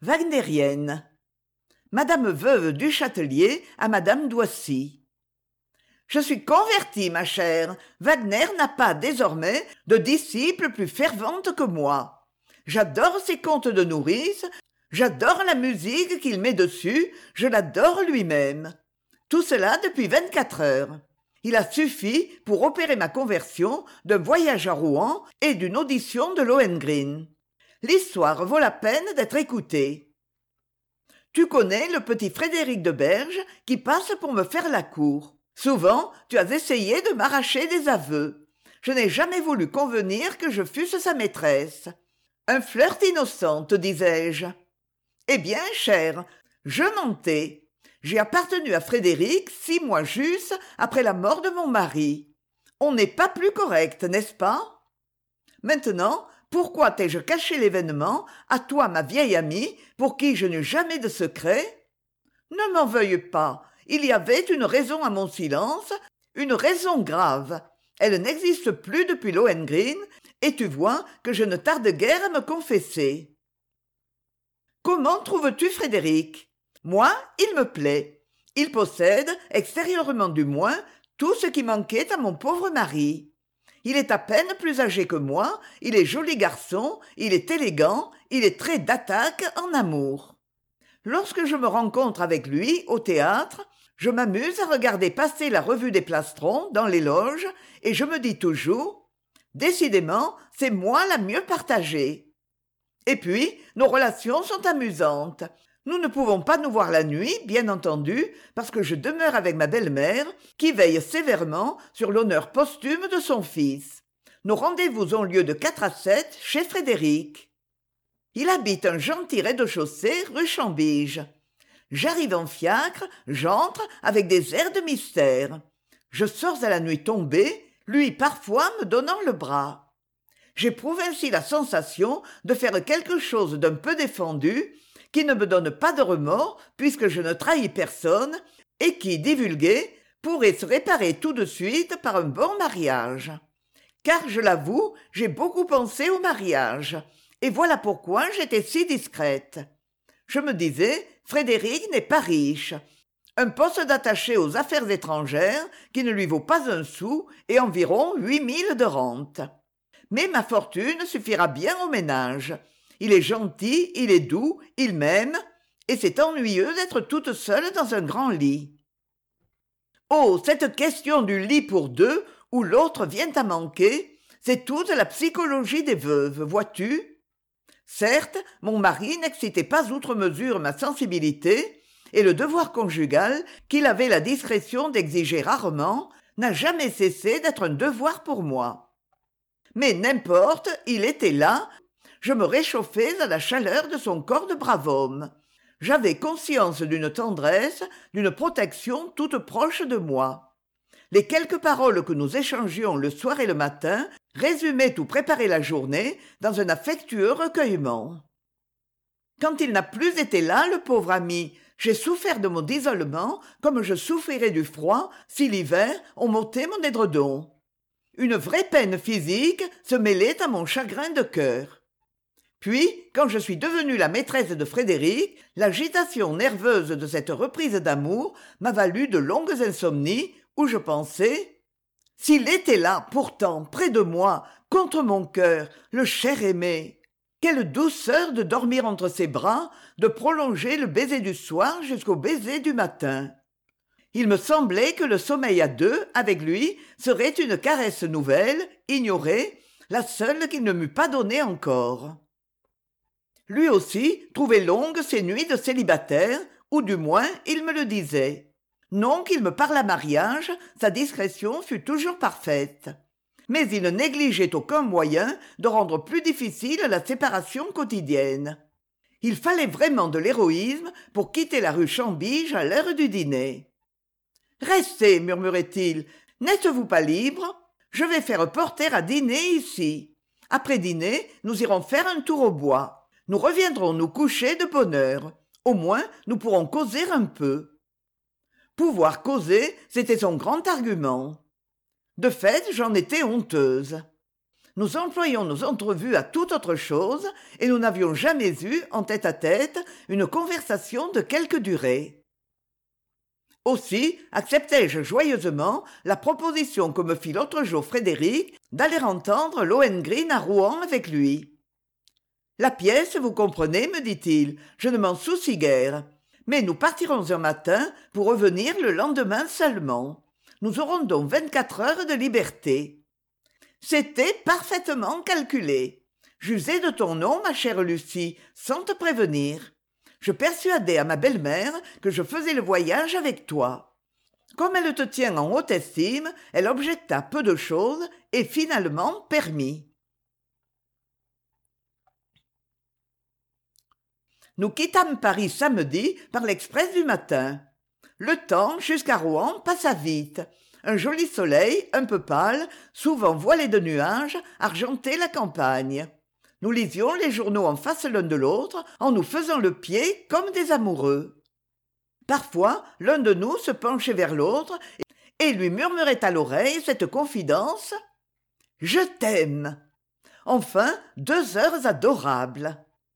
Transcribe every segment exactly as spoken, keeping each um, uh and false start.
Wagnérienne. Madame Veuve du Châtelier à Madame Doissy. Je suis convertie, ma chère. Wagner n'a pas, désormais, de disciple plus fervente que moi. J'adore ses contes de nourrice, j'adore la musique qu'il met dessus, je l'adore lui-même. Tout cela depuis vingt-quatre heures. Il a suffi pour opérer ma conversion d'un voyage à Rouen et d'une audition de Lohengrin. L'histoire vaut la peine d'être écoutée. Tu connais le petit Frédéric de Berge qui passe pour me faire la cour. Souvent, tu as essayé de m'arracher des aveux. Je n'ai jamais voulu convenir que je fusse sa maîtresse. Un flirt innocent, te disais-je. Eh bien, chère, je mentais. J'ai appartenu à Frédéric six mois juste après la mort de mon mari. On n'est pas plus correct, n'est-ce pas? Maintenant, pourquoi t'ai-je caché l'événement à toi, ma vieille amie, pour qui je n'eus jamais de secret? Ne m'en veuille pas. Il y avait une raison à mon silence, une raison grave. Elle n'existe plus depuis Lohengrin, et tu vois que je ne tarde guère à me confesser. Comment trouves-tu Frédéric? Moi, il me plaît. Il possède, extérieurement du moins, tout ce qui manquait à mon pauvre mari. Il est à peine plus âgé que moi, il est joli garçon, il est élégant, il est très d'attaque en amour. Lorsque je me rencontre avec lui au théâtre, je m'amuse à regarder passer la revue des plastrons dans les loges et je me dis toujours « Décidément, c'est moi la mieux partagée ». Et puis, nos relations sont amusantes. Nous ne pouvons pas nous voir la nuit, bien entendu, parce que je demeure avec ma belle-mère, qui veille sévèrement sur l'honneur posthume de son fils. Nos rendez-vous ont lieu de quatre à sept chez Frédéric. Il habite un gentil rez-de-chaussée rue Chambige. J'arrive en fiacre, j'entre avec des airs de mystère. Je sors à la nuit tombée, lui parfois me donnant le bras. J'éprouve ainsi la sensation de faire quelque chose d'un peu défendu, qui ne me donne pas de remords puisque je ne trahis personne, et qui, divulgué, pourrait se réparer tout de suite par un bon mariage. Car, je l'avoue, j'ai beaucoup pensé au mariage, et voilà pourquoi j'étais si discrète. Je me disais, Frédéric n'est pas riche. Un poste d'attaché aux affaires étrangères qui ne lui vaut pas un sou et environ huit mille de rente. Mais ma fortune suffira bien au ménage. Il est gentil, il est doux, il m'aime, et c'est ennuyeux d'être toute seule dans un grand lit. Oh, cette question du lit pour deux, où l'autre vient à manquer, c'est toute la psychologie des veuves, vois-tu? Certes, mon mari n'excitait pas outre mesure ma sensibilité, et le devoir conjugal, qu'il avait la discrétion d'exiger rarement, n'a jamais cessé d'être un devoir pour moi. Mais n'importe, il était là, je me réchauffais à la chaleur de son corps de brave homme. J'avais conscience d'une tendresse, d'une protection toute proche de moi. Les quelques paroles que nous échangions le soir et le matin résumaient ou préparaient la journée dans un affectueux recueillement. Quand il n'a plus été là, le pauvre ami, j'ai souffert de mon isolement comme je souffrirais du froid si l'hiver on m'ôtait mon édredon. Une vraie peine physique se mêlait à mon chagrin de cœur. Puis, quand je suis devenue la maîtresse de Frédéric, l'agitation nerveuse de cette reprise d'amour m'a valu de longues insomnies où je pensais « S'il était là, pourtant, près de moi, contre mon cœur, le cher aimé, quelle douceur de dormir entre ses bras, de prolonger le baiser du soir jusqu'au baiser du matin. » Il me semblait que le sommeil à deux, avec lui, serait une caresse nouvelle, ignorée, la seule qu'il ne m'eût pas donnée encore. Lui aussi trouvait longues ses nuits de célibataire, ou du moins il me le disait. Non qu'il me parlât mariage, sa discrétion fut toujours parfaite. Mais il ne négligeait aucun moyen de rendre plus difficile la séparation quotidienne. Il fallait vraiment de l'héroïsme pour quitter la rue Chambige à l'heure du dîner. « Restez, murmurait-il, n'êtes-vous pas libre? Je vais faire porter à dîner ici. Après dîner, nous irons faire un tour au bois. Nous reviendrons nous coucher de bonne heure. Au moins, nous pourrons causer un peu. » Pouvoir causer, c'était son grand argument. De fait, j'en étais honteuse. Nous employions nos entrevues à toute autre chose, et nous n'avions jamais eu, en tête-à-tête, une conversation de quelque durée. Aussi acceptai-je joyeusement la proposition que me fit l'autre jour Frédéric d'aller entendre Lohengrin à Rouen avec lui. La pièce, vous comprenez, me dit-il, je ne m'en soucie guère. Mais nous partirons un matin pour revenir le lendemain seulement. Nous aurons donc vingt-quatre heures de liberté. C'était parfaitement calculé. J'usai de ton nom, ma chère Lucie, sans te prévenir. Je persuadai à ma belle-mère que je faisais le voyage avec toi. Comme elle te tient en haute estime, elle objecta peu de choses et finalement permit. Nous quittâmes Paris samedi par l'express du matin. Le temps, jusqu'à Rouen, passa vite. Un joli soleil, un peu pâle, souvent voilé de nuages, argentait la campagne. Nous lisions les journaux en face l'un de l'autre, en nous faisant le pied comme des amoureux. Parfois, l'un de nous se penchait vers l'autre et lui murmurait à l'oreille cette confidence « Je t'aime !» Enfin, deux heures adorables.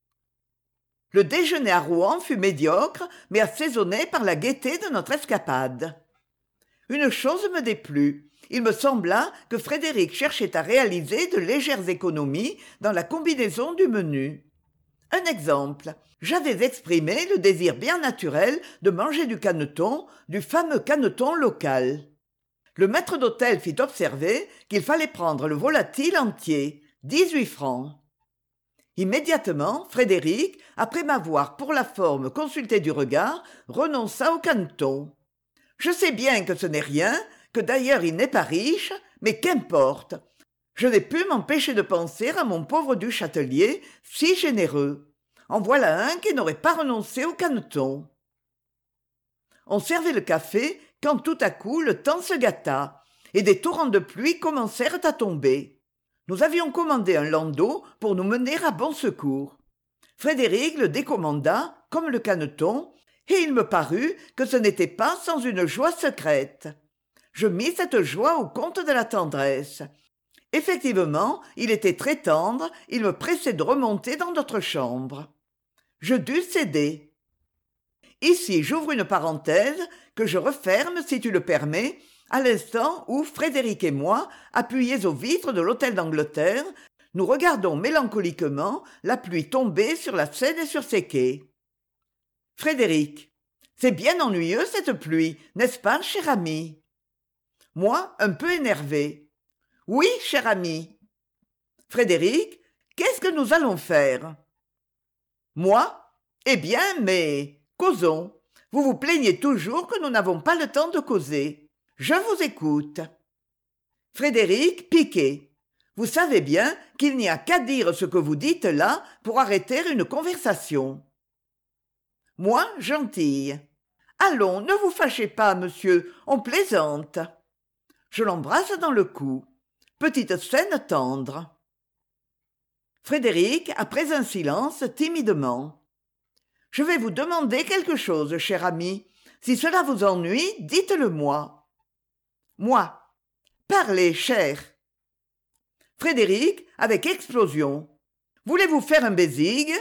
Le déjeuner à Rouen fut médiocre, mais assaisonné par la gaieté de notre escapade. Une chose me déplut. Il me sembla que Frédéric cherchait à réaliser de légères économies dans la combinaison du menu. Un exemple. J'avais exprimé le désir bien naturel de manger du caneton, du fameux caneton local. Le maître d'hôtel fit observer qu'il fallait prendre le volatile entier, dix-huit francs. Immédiatement, Frédéric, après m'avoir pour la forme consulté du regard, renonça au caneton. Je sais bien que ce n'est rien, que d'ailleurs il n'est pas riche, mais qu'importe. Je n'ai pu m'empêcher de penser à mon pauvre du Châtelier, si généreux. En voilà un qui n'aurait pas renoncé au caneton. On servait le café quand tout à coup le temps se gâta, et des torrents de pluie commencèrent à tomber. Nous avions commandé un landau pour nous mener à bon secours. Frédéric le décommanda, comme le caneton, et il me parut que ce n'était pas sans une joie secrète. Je mis cette joie au compte de la tendresse. Effectivement, il était très tendre, il me pressait de remonter dans notre chambre. Je dus céder. Ici, j'ouvre une parenthèse que je referme, si tu le permets, à l'instant où Frédéric et moi, appuyés aux vitres de l'hôtel d'Angleterre, nous regardons mélancoliquement la pluie tomber sur la Seine et sur ses quais. Frédéric: c'est bien ennuyeux cette pluie, n'est-ce pas, cher ami? Moi, un peu énervé: oui, cher ami. Frédéric: qu'est-ce que nous allons faire? Moi: eh bien, mais causons. Vous vous plaignez toujours que nous n'avons pas le temps de causer. Je vous écoute. Frédéric, piqué: vous savez bien qu'il n'y a qu'à dire ce que vous dites là pour arrêter une conversation. Moi, gentille: allons, ne vous fâchez pas, monsieur, on plaisante. Je l'embrasse dans le cou. Petite scène tendre. Frédéric, après un silence, timidement: je vais vous demander quelque chose, cher ami. Si cela vous ennuie, dites-le-moi. Moi: parlez, cher. Frédéric, avec explosion: voulez-vous faire un bésigue?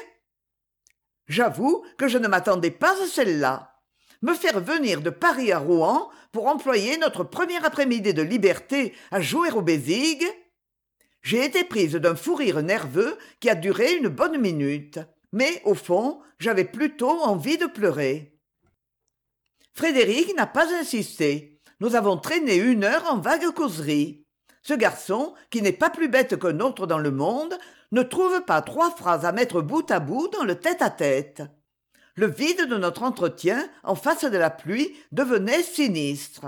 J'avoue que je ne m'attendais pas à celle-là. Me faire venir de Paris à Rouen pour employer notre premier après-midi de liberté à jouer au bésigue? J'ai été prise d'un fou rire nerveux qui a duré une bonne minute, mais au fond, j'avais plutôt envie de pleurer. Frédéric n'a pas insisté. Nous avons traîné une heure en vague causerie. Ce garçon, qui n'est pas plus bête qu'un autre dans le monde, ne trouve pas trois phrases à mettre bout à bout dans le tête-à-tête. Le vide de notre entretien, en face de la pluie, devenait sinistre.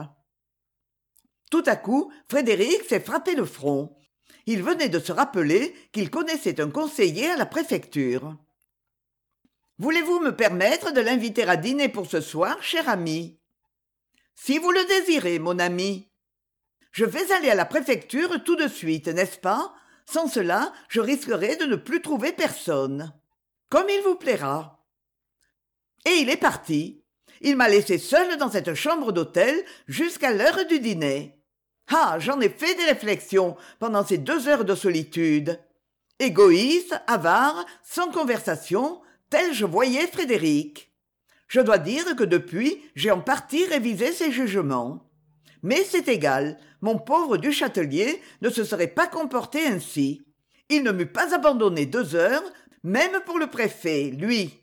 Tout à coup, Frédéric s'est frappé le front. Il venait de se rappeler qu'il connaissait un conseiller à la préfecture. « Voulez-vous me permettre de l'inviter à dîner pour ce soir, cher ami ?»« Si vous le désirez, mon ami. Je vais aller à la préfecture tout de suite, n'est-ce pas? Sans cela, je risquerais de ne plus trouver personne. Comme il vous plaira. » Et il est parti. Il m'a laissé seul dans cette chambre d'hôtel jusqu'à l'heure du dîner. Ah, j'en ai fait des réflexions pendant ces deux heures de solitude. Égoïste, avare, sans conversation, tel je voyais Frédéric. Je dois dire que depuis, j'ai en partie révisé ses jugements. Mais c'est égal, mon pauvre Duchâtelier ne se serait pas comporté ainsi. Il ne m'eût pas abandonné deux heures, même pour le préfet, lui.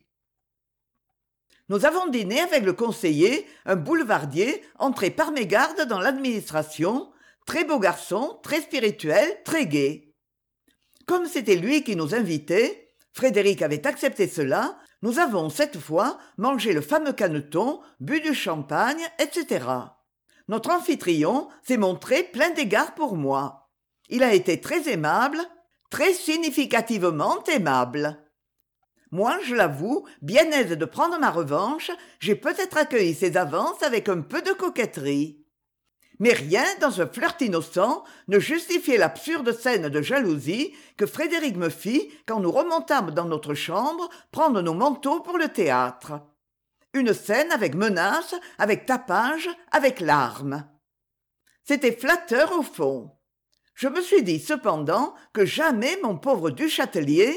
Nous avons dîné avec le conseiller, un boulevardier, entré par mégarde dans l'administration, très beau garçon, très spirituel, très gai. Comme c'était lui qui nous invitait, Frédéric avait accepté cela, nous avons cette fois mangé le fameux caneton, bu du champagne, et cetera. Notre amphitryon s'est montré plein d'égards pour moi. Il a été très aimable, très significativement aimable. Moi, je l'avoue, bien aise de prendre ma revanche, j'ai peut-être accueilli ses avances avec un peu de coquetterie. Mais rien dans ce flirt innocent ne justifiait l'absurde scène de jalousie que Frédéric me fit quand nous remontâmes dans notre chambre prendre nos manteaux pour le théâtre. Une scène avec menaces, avec tapage, avec larmes. C'était flatteur au fond. Je me suis dit cependant que jamais mon pauvre Duchâtelier...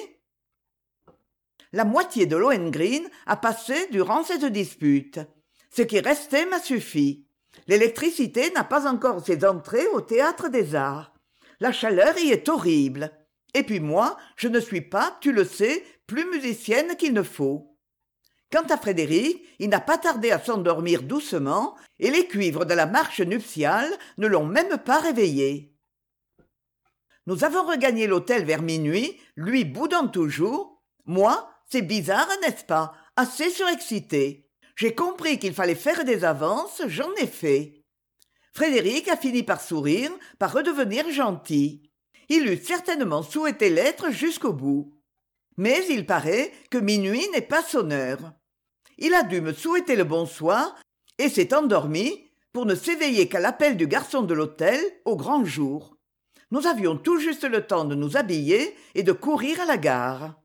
La moitié de Lohengrin a passé durant cette dispute. Ce qui restait m'a suffi. L'électricité n'a pas encore ses entrées au théâtre des arts. La chaleur y est horrible. Et puis moi, je ne suis pas, tu le sais, plus musicienne qu'il ne faut. Quant à Frédéric, il n'a pas tardé à s'endormir doucement, et les cuivres de la marche nuptiale ne l'ont même pas réveillé. Nous avons regagné l'hôtel vers minuit, lui boudant toujours. Moi, c'est bizarre, n'est-ce pas? Assez surexcité. J'ai compris qu'il fallait faire des avances, j'en ai fait. Frédéric a fini par sourire, par redevenir gentil. Il eût certainement souhaité l'être jusqu'au bout. Mais il paraît que minuit n'est pas sonneur. Il a dû me souhaiter le bonsoir et s'est endormi pour ne s'éveiller qu'à l'appel du garçon de l'hôtel au grand jour. Nous avions tout juste le temps de nous habiller et de courir à la gare.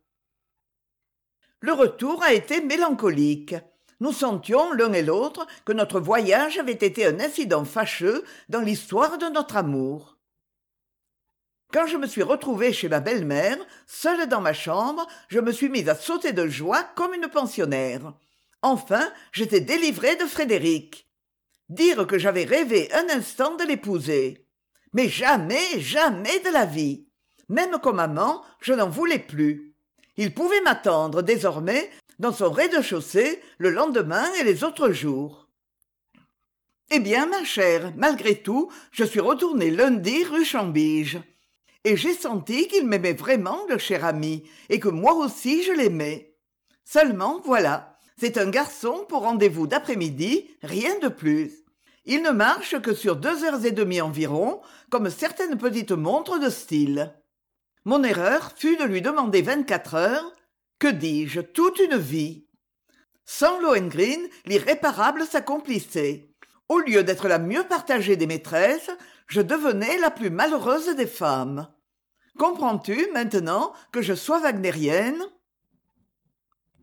Le retour a été mélancolique. Nous sentions l'un et l'autre que notre voyage avait été un incident fâcheux dans l'histoire de notre amour. Quand je me suis retrouvée chez ma belle-mère, seule dans ma chambre, je me suis mise à sauter de joie comme une pensionnaire. Enfin, j'étais délivrée de Frédéric. Dire que j'avais rêvé un instant de l'épouser. Mais jamais, jamais de la vie. Même comme amant, je n'en voulais plus. Il pouvait m'attendre désormais dans son rez-de-chaussée le lendemain et les autres jours. Eh bien, ma chère, malgré tout, je suis retournée lundi rue Chambige. Et j'ai senti qu'il m'aimait vraiment, le cher ami, et que moi aussi je l'aimais. Seulement, voilà, c'est un garçon pour rendez-vous d'après-midi, rien de plus. Il ne marche que sur deux heures et demie environ, comme certaines petites montres de style. Mon erreur fut de lui demander vingt-quatre heures, que dis-je, toute une vie. Sans Lohengrin, l'irréparable s'accomplissait. Au lieu d'être la mieux partagée des maîtresses, je devenais la plus malheureuse des femmes. Comprends-tu maintenant que je sois wagnérienne ?